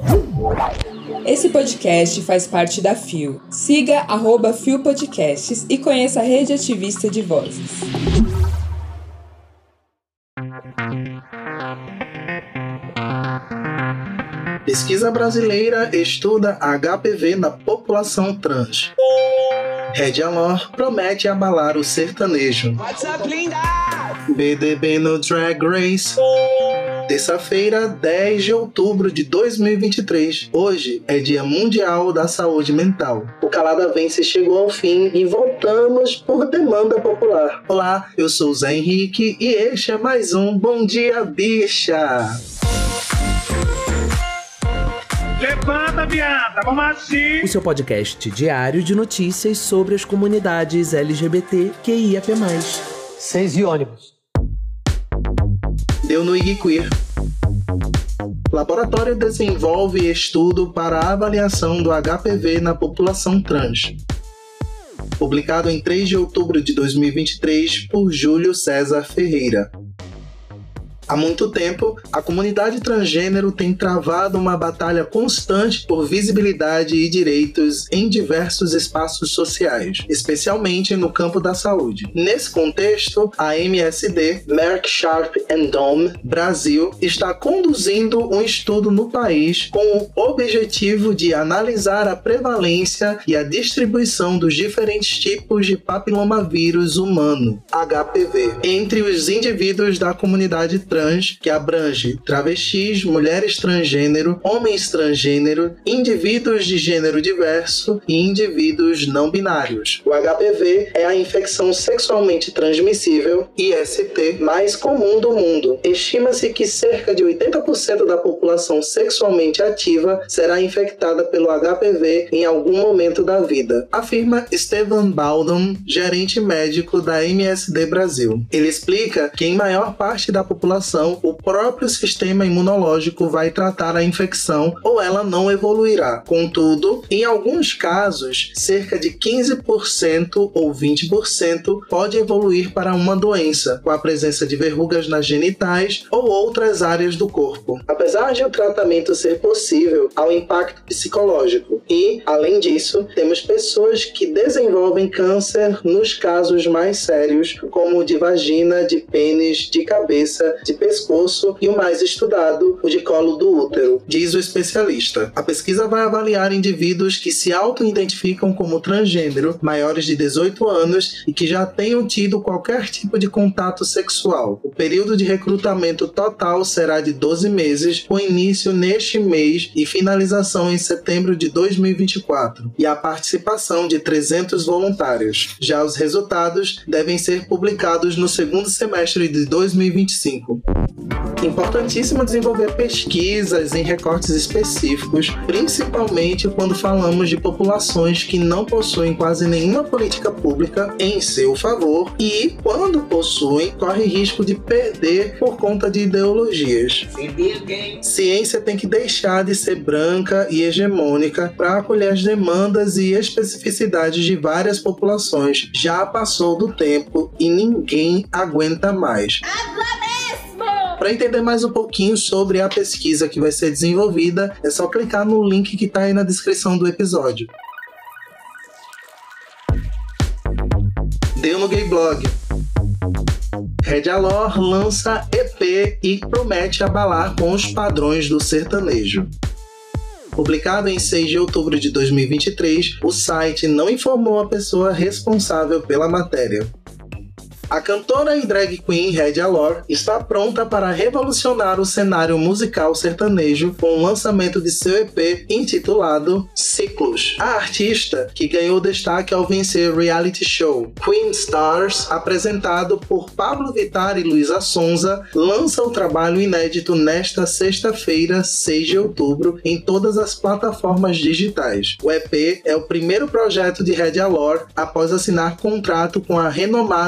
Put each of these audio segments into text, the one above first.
Esse podcast faz parte da FIO. Siga @FIO Podcasts e conheça a rede ativista de vozes. Pesquisa brasileira estuda HPV na população trans. Rede Alor promete abalar o sertanejo. What's up, linda? BBB no Drag Race. Terça-feira, 10 de outubro de 2023. Hoje é Dia Mundial da Saúde Mental. O Calada Vence chegou ao fim e voltamos por demanda popular. Olá, eu sou o Zé Henrique e este é mais um Bom Dia Bicha. Levanta, viada, vamos assim! O seu podcast diário de notícias sobre as comunidades LGBTQIAP+. 6 e ônibus. Deu no IG Queer. Laboratório desenvolve estudo para a avaliação do HPV na população trans. Publicado em 3 de outubro de 2023 por Júlio César Ferreira. Há muito tempo, a comunidade transgênero tem travado uma batalha constante por visibilidade e direitos em diversos espaços sociais, especialmente no campo da saúde. Nesse contexto, a MSD, Merck Sharp & Dohme Brasil, está conduzindo um estudo no país com o objetivo de analisar a prevalência e a distribuição dos diferentes tipos de papilomavírus humano, HPV, entre os indivíduos da comunidade trans, que abrange travestis, mulheres transgênero, homens transgênero, indivíduos de gênero diverso e indivíduos não binários. O HPV é a infecção sexualmente transmissível, IST, mais comum do mundo. Estima-se que cerca de 80% da população sexualmente ativa será infectada pelo HPV em algum momento da vida, afirma Steven Baldwin, gerente médico da MSD Brasil. Ele explica que em maior parte da população o próprio sistema imunológico vai tratar a infecção ou ela não evoluirá. Contudo, em alguns casos, cerca de 15% ou 20% pode evoluir para uma doença, com a presença de verrugas nas genitais ou outras áreas do corpo. Apesar de o tratamento ser possível, há um impacto psicológico e, além disso, temos pessoas que desenvolvem câncer nos casos mais sérios, como o de vagina, de pênis, de cabeça, de pescoço e o mais estudado, o de colo do útero, diz o especialista. A pesquisa vai avaliar indivíduos que se auto-identificam como transgênero, maiores de 18 anos e que já tenham tido qualquer tipo de contato sexual. O período de recrutamento total será de 12 meses, com início neste mês e finalização em setembro de 2024, e a participação de 300 voluntários. Já os resultados devem ser publicados no segundo semestre de 2025. Importantíssimo desenvolver pesquisas em recortes específicos, principalmente quando falamos de populações que não possuem quase nenhuma política pública em seu favor e, quando possuem, corre risco de perder por conta de ideologias. Ciência tem que deixar de ser branca e hegemônica para acolher as demandas e especificidades de várias populações. Já passou do tempo e ninguém aguenta mais. Para entender mais um pouquinho sobre a pesquisa que vai ser desenvolvida, é só clicar no link que está aí na descrição do episódio. Deu no Gay Blog. Rede Alor lança EP e promete abalar com os padrões do sertanejo. Publicado em 6 de outubro de 2023, o site não informou a pessoa responsável pela matéria. A cantora e drag queen Rede Alor está pronta para revolucionar o cenário musical sertanejo com o lançamento de seu EP intitulado Ciclos. A artista, que ganhou destaque ao vencer o reality show Queen Stars, apresentado por Pablo Vittar e Luísa Sonza, lança o trabalho inédito nesta sexta-feira, 6 de outubro, em todas as plataformas digitais. O EP é o primeiro projeto de Rede Alor após assinar contrato com a renomada gravadora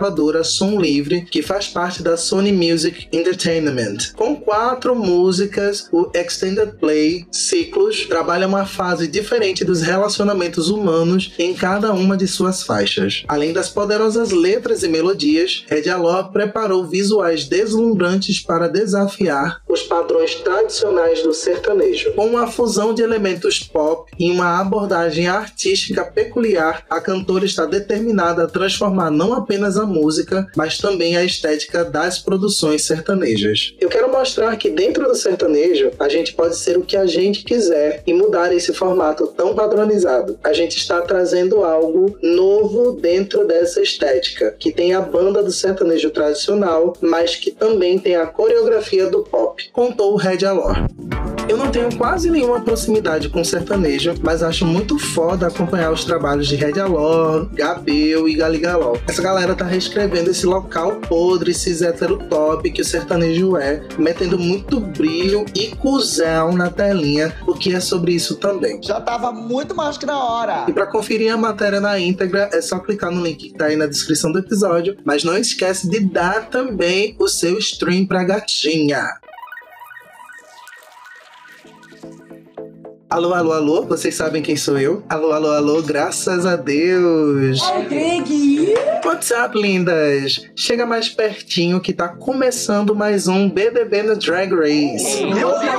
gravadora Som Livre, que faz parte da Sony Music Entertainment. Com 4 músicas, o Extended Play Ciclos trabalha uma fase diferente dos relacionamentos humanos em cada uma de suas faixas. Além das poderosas letras e melodias, Red Alor preparou visuais deslumbrantes para desafiar os padrões tradicionais do sertanejo. Com uma fusão de elementos pop e uma abordagem artística peculiar, a cantora está determinada a transformar não apenas a música, mas também a estética das produções sertanejas. Eu quero mostrar que dentro do sertanejo, a gente pode ser o que a gente quiser e mudar esse formato tão padronizado. A gente está trazendo algo novo dentro dessa estética, que tem a banda do sertanejo tradicional, mas que também tem a coreografia do pop, contou o Red Alor. Eu não tenho quase nenhuma proximidade com sertanejo, mas acho muito foda acompanhar os trabalhos de Red Alor, Gabel e Galigalol. Essa galera tá reescrevendo esse local podre, cis hétero top que o sertanejo é, metendo muito brilho e cuzão na telinha, o que é sobre isso também. Já tava muito mais que na hora! E pra conferir a matéria na íntegra, é só clicar no link que tá aí na descrição do episódio, mas não esquece de dar também o seu stream pra gatinha. Alô, alô, alô, vocês sabem quem sou eu? Alô, alô, alô, graças a Deus! What's up, lindas? Chega mais pertinho que tá começando mais um BBB no Drag Race. Meu Deus!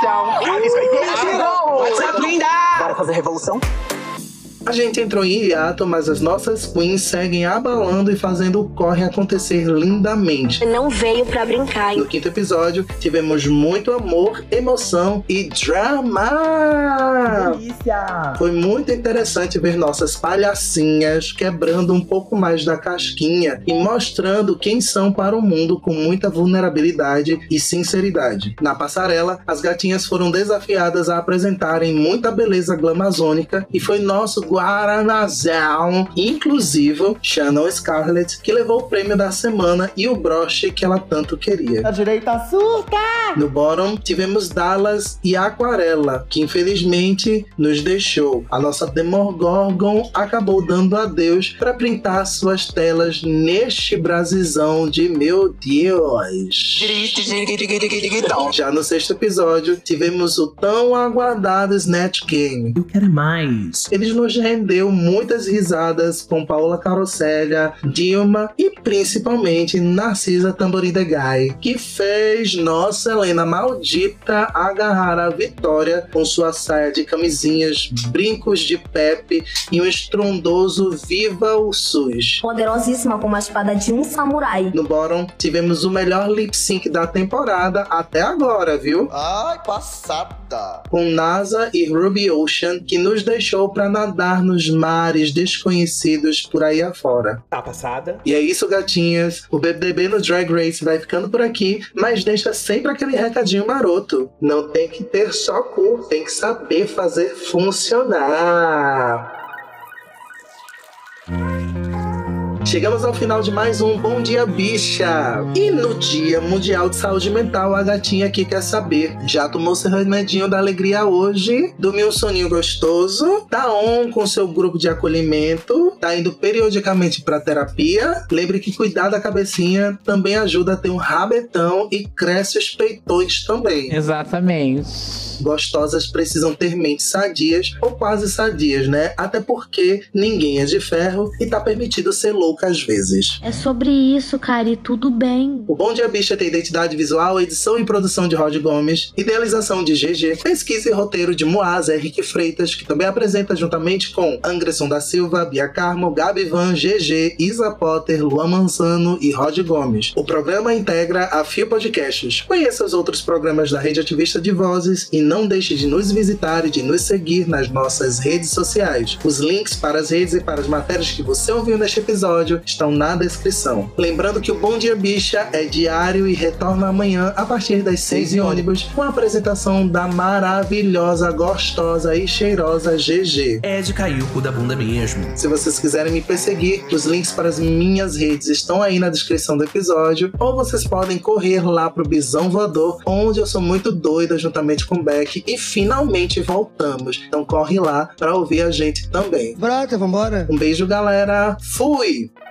What's up, linda? Bora fazer revolução? A gente entrou em hiato, mas as nossas queens seguem abalando e fazendo o corre acontecer lindamente. Não veio pra brincar. No 5º episódio, tivemos muito amor, emoção e drama! Delícia! Foi muito interessante ver nossas palhacinhas quebrando um pouco mais da casquinha e mostrando quem são para o mundo com muita vulnerabilidade e sinceridade. Na passarela, as gatinhas foram desafiadas a apresentarem muita beleza glamazônica e foi nosso Guaranazão inclusivo, Shannon Scarlett, que levou o prêmio da semana e o broche que ela tanto queria. A direita surta! No bottom, tivemos Dallas e Aquarela, que infelizmente nos deixou. A nossa Demogorgon acabou dando adeus para printar suas telas neste Brasilzão de meu Deus. Já no 6º episódio, tivemos o tão aguardado Snatch Game. Eu quero mais. Eles nos rendeu muitas risadas com Paola Carosella, Dilma e principalmente Narcisa Tamborindegai, que fez nossa Helena maldita agarrar a vitória com sua saia de camisinhas, brincos de Pepe e um estrondoso Viva o SUS. Poderosíssima como a espada de um samurai. No bottom, tivemos o melhor lip sync da temporada até agora, viu? Ai, passada! Com NASA e Ruby Ocean, que nos deixou pra nadar nos mares desconhecidos por aí afora. Tá passada? E é isso, gatinhas. O BBB no Drag Race vai ficando por aqui, mas deixa sempre aquele recadinho maroto. Não tem que ter só cu, tem que saber fazer funcionar. Chegamos ao final de mais um Bom Dia Bicha! E no Dia Mundial de Saúde Mental, a gatinha aqui quer saber: já tomou seu remedinho da alegria hoje? Dormiu um soninho gostoso? Tá on com seu grupo de acolhimento? Tá indo periodicamente pra terapia? Lembre que cuidar da cabecinha também ajuda a ter um rabetão e cresce os peitões também. Exatamente. Gostosas precisam ter mentes sadias ou quase sadias, né? Até porque ninguém é de ferro e tá permitido ser louca às vezes. É sobre isso, cara, e tudo bem. O Bom Dia Bicha tem identidade visual, edição e produção de Rod Gomes, idealização de GG, pesquisa e roteiro de Moaz Henrique Freitas, que também apresenta juntamente com Anderson da Silva, Bia Carmo, Gabi Van, GG, Isa Potter, Luan Manzano e Rod Gomes. O programa integra a Fio Podcasts. Conheça os outros programas da Rede Ativista de Vozes e não deixe de nos visitar e de nos seguir nas nossas redes sociais. Os links para as redes e para as matérias que você ouviu neste episódio estão na descrição. Lembrando que o Bom Dia Bicha é diário e retorna amanhã a partir das 6 em ônibus, com a apresentação da maravilhosa, gostosa e cheirosa GG. É de cair o cu da bunda mesmo. Se vocês quiserem me perseguir, os links para as minhas redes estão aí na descrição do episódio, ou vocês podem correr lá pro Bisão Voador, onde eu sou muito doida juntamente com Beck, e finalmente voltamos. Então corre lá para ouvir a gente também. Brota, vambora! Um beijo, galera. Fui!